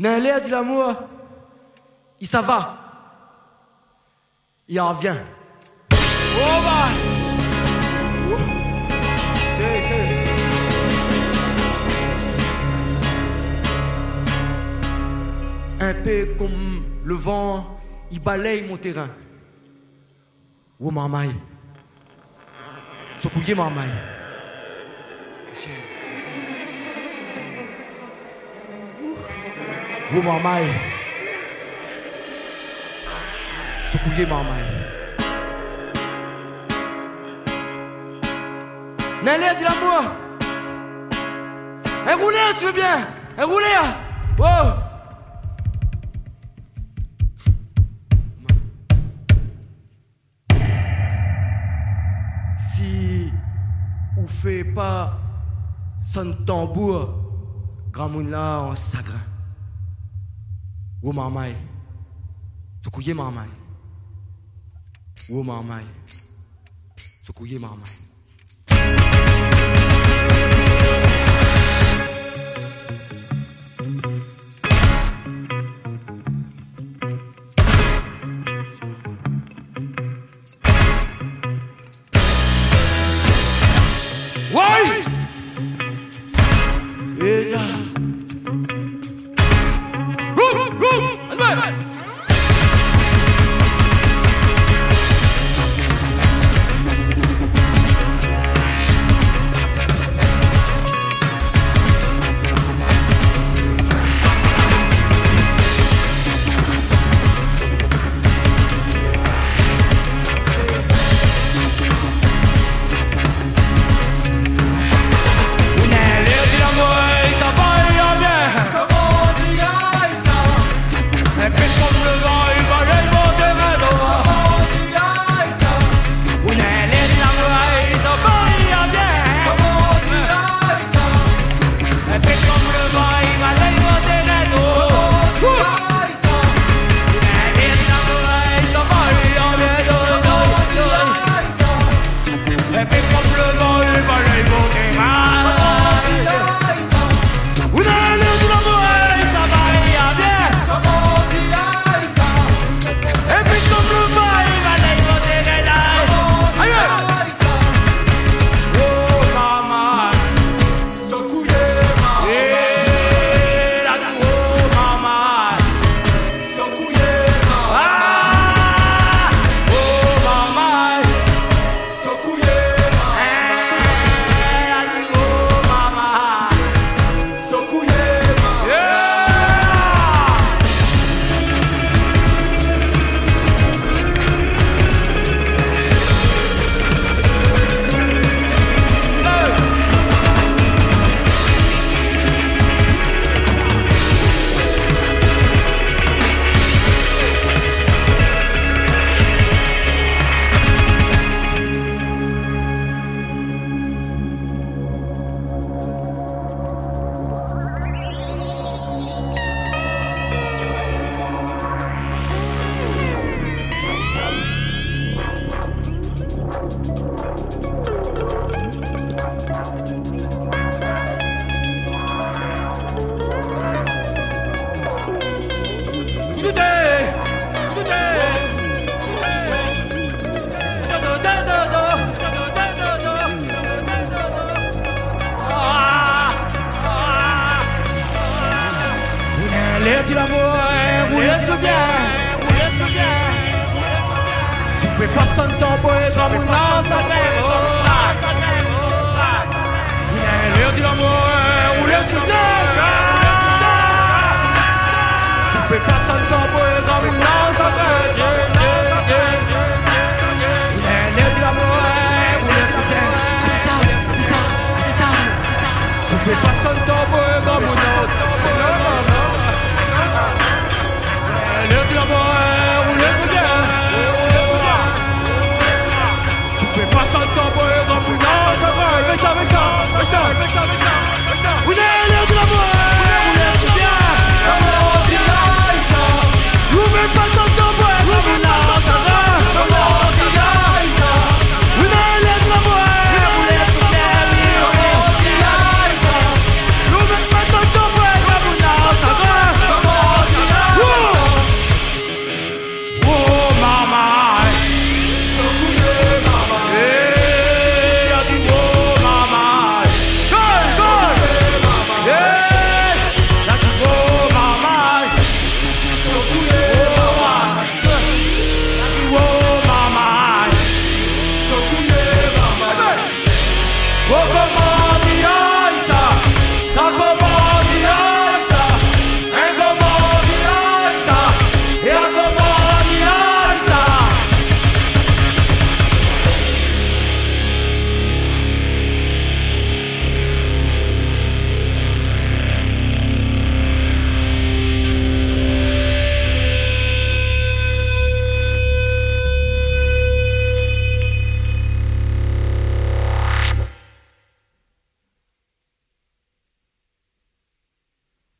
N'a l'air de l'amour, il s'en va. Il en vient. Oh bah! C'est. Un peu comme le vent, il balaye mon terrain. Oh mamaï. Secouillez mamaï. Oh mamaï. Secouillez mamaï. N'a l'air de l'amour. Un roulé, si tu veux bien. Un roulé. Oh. Si on fait pas son tambour, grand moun là en chagrin. Oh mamaï. Secouillez mamaï. Oh mamaï. Secouillez mamaï. Ouais! Et là. L'air de l'amour, vous laissez bien. Si vous faites pas son temps pour être comme une lance à grève. L'air de l'amour, vous laissez bien. Si vous faites pas son temps pour être comme une lance à grève. L'air de l'amour, vous laissez bien. Si vous faites pas